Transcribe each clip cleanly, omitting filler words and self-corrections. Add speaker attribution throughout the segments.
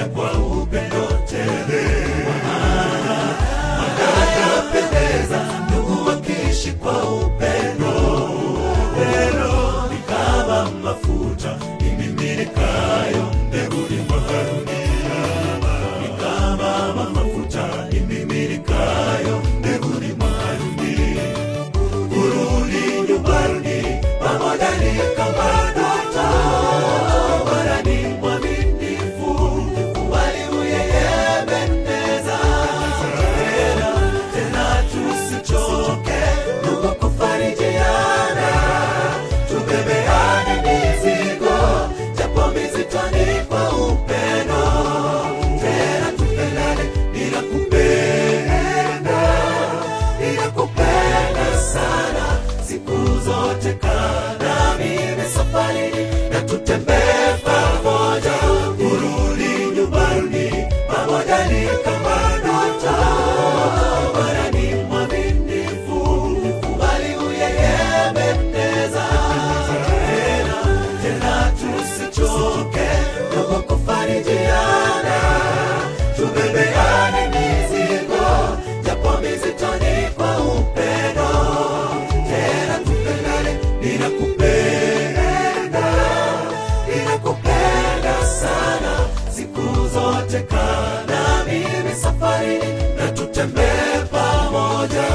Speaker 1: kwa upendo tele. Wanapendeza ndugu wakiishi kwa upendo. Upendo ni kama mafuta imiminikayo mbinguni mwa Haruni. Ni kama mafuta imiminikayo mbinguni mwa Haruni. Kurudi nyumbani pamoja ni kama ndoto. Bwana ni mwaminifu, kubali yeye pendeza. Tena tusichoke ndugu kufarijiana. Tubebeane mizigo japo mizito ni kwa upendo. Tena tupendane ninakupenda sana. Siku zote kana mimi safarini na tutembee pamoja. Kurudi nyumbani pamoja ni kama ndoto. Bwana ni mwaminifu, kubali yeye pendeza. Tena tusichoke ndugu kufarijiana. Tubebeane mizigo japo mizito ni kwa upendo. Tena tupendane ninakupenda sana. Siku zote kana mimi safarini na tutembee pamoja.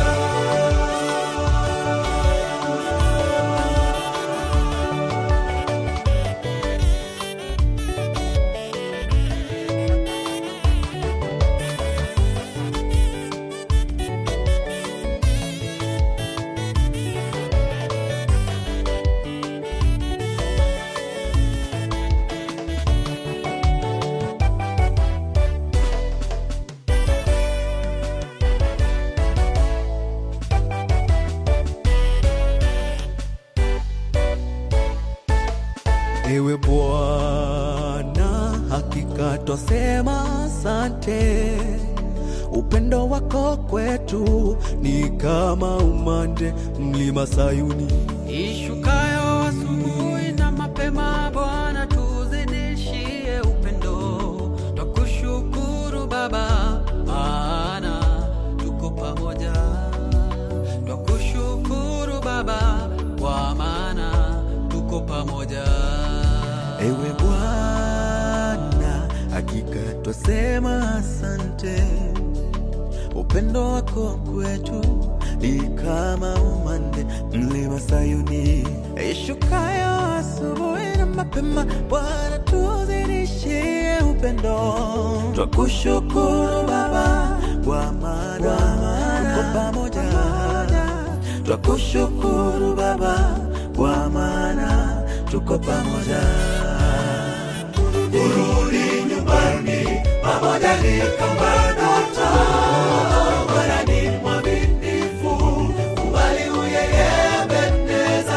Speaker 2: Ewe Bwana, hakika twasema asante. Upendo wako kwetu ni kama umande mlima Sayuni.
Speaker 3: Ishukayo asubuhi na mapema, Bwana tuzidishie upendo. Twakushukuru Baba, maana tuko pamoja. Twakushukuru Baba, kwa maana tuko pamoja.
Speaker 2: Ewe Bwana, hakika twasema asante. Upendo wako kwetu ni kama umande mlima Sayuni. Ishukayo asubuhi na mapema, Bwana tuzidishie upendo. Twakushukuru Baba, kwa maana tuko pamoja. Twakushukuru Baba, kwa maana tuko pamoja.
Speaker 1: Kurudi nyumbani pamoja ni kama ndoto. Bwana ni mwaminifu, kubali yeye pendeza.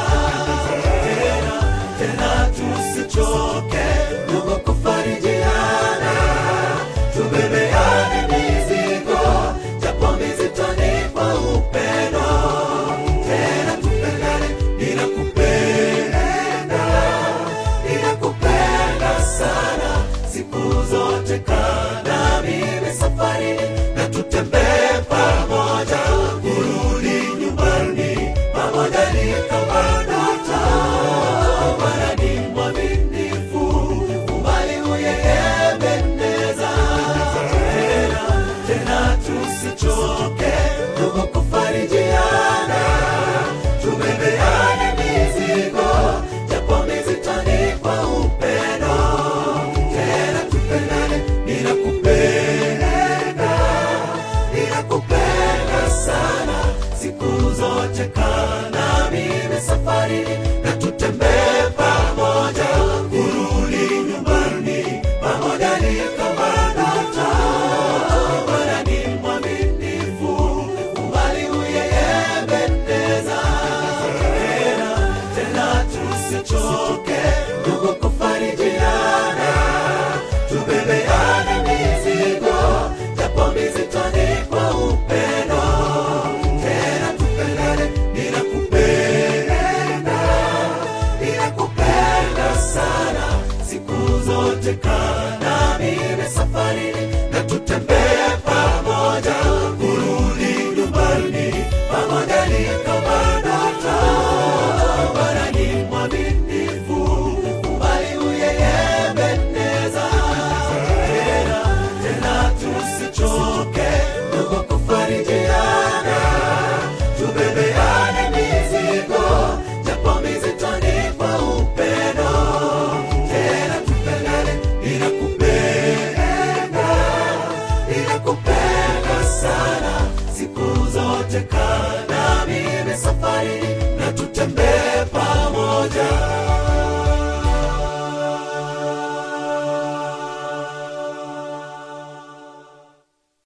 Speaker 1: Tena tusichoke ndugu kufarijiana. Tubebeane mizigo japo mizito ni kwa upendo. Tena tupendane ninakupenda sana. Siku zote kana mimi safarini na safari ni